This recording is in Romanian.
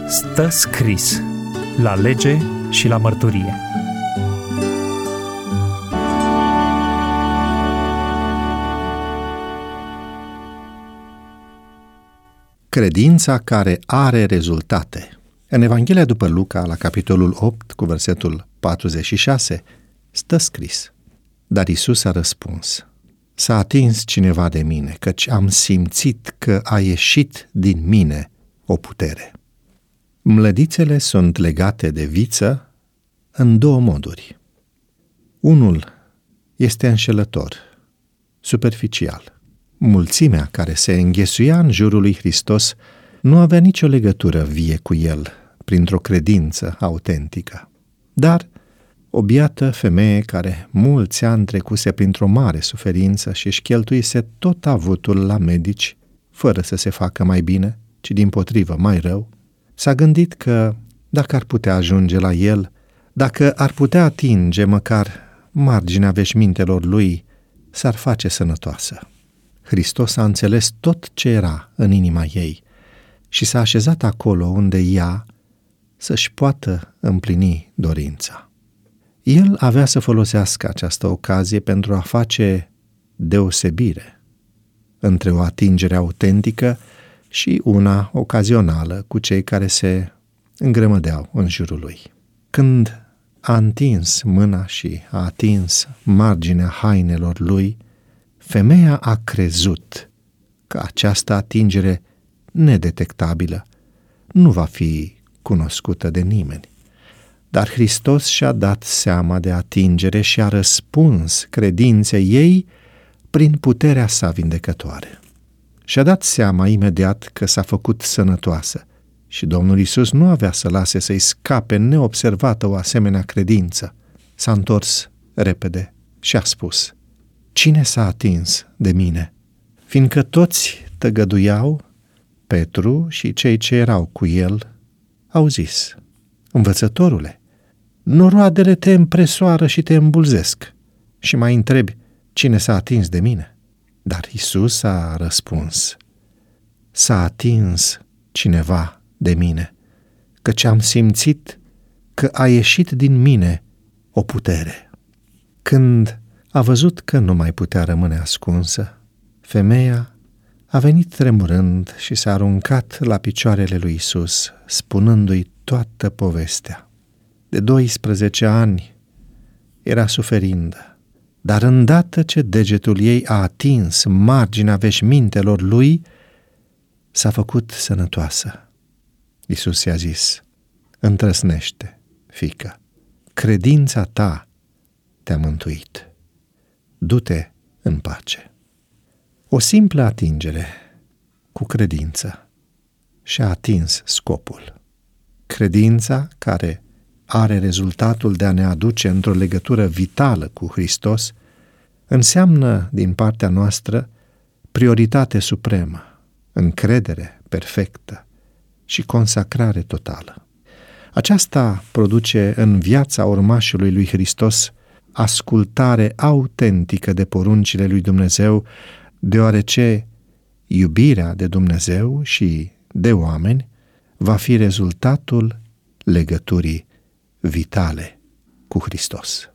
Stă scris la lege și la mărturie. Credința care are rezultate. În Evanghelia după Luca, la capitolul 8, cu versetul 46, stă scris: Dar Iisus a răspuns: S-a atins cineva de mine, căci am simțit că a ieșit din mine o putere. Mlădițele sunt legate de viță în două moduri. Unul este înșelător, superficial. Mulțimea care se înghesuia în jurul lui Hristos nu avea nicio legătură vie cu el, printr-o credință autentică. Dar o biată femeie care mulți ani trecuse printr-o mare suferință și își cheltuise tot avutul la medici, fără să se facă mai bine, ci dimpotrivă mai rău, s-a gândit că dacă ar putea ajunge la el, dacă ar putea atinge măcar marginea veșmintelor lui, s-ar face sănătoasă. Hristos a înțeles tot ce era în inima ei și s-a așezat acolo unde ea să-și poată împlini dorința. El avea să folosească această ocazie pentru a face deosebire între o atingere autentică și una ocazională cu cei care se îngrămădeau în jurul lui. Când a întins mâna și a atins marginea hainelor lui, femeia a crezut că această atingere nedetectabilă nu va fi cunoscută de nimeni. Dar Hristos și-a dat seama de atingere și a răspuns credinței ei prin puterea sa vindecătoare. Și-a dat seama imediat că s-a făcut sănătoasă și Domnul Iisus nu avea să lase să-i scape neobservată o asemenea credință. S-a întors repede și a spus: Cine s-a atins de mine? Fiindcă toți tăgăduiau, Petru și cei ce erau cu el au zis: Învățătorule, noroadele te împresoară și te îmbulzesc și mai întrebi: cine s-a atins de mine? Dar Iisus a răspuns: S-a atins cineva de mine, căci am simțit că a ieșit din mine o putere. Când a văzut că nu mai putea rămâne ascunsă, femeia a venit tremurând și s-a aruncat la picioarele lui Iisus, spunându-i toată povestea. De 12 ani era suferindă, dar îndată ce degetul ei a atins marginea veșmintelor lui, s-a făcut sănătoasă. Iisus i-a zis: Întrăsnește, fiică, credința ta te-a mântuit. Du-te în pace. O simplă atingere cu credință și-a atins scopul. Credința care are rezultatul de a ne aduce într-o legătură vitală cu Hristos înseamnă din partea noastră prioritate supremă, încredere perfectă și consacrare totală. Aceasta produce în viața urmașului lui Hristos ascultare autentică de poruncile lui Dumnezeu, deoarece iubirea de Dumnezeu și de oameni va fi rezultatul legăturii vitale cu Hristos.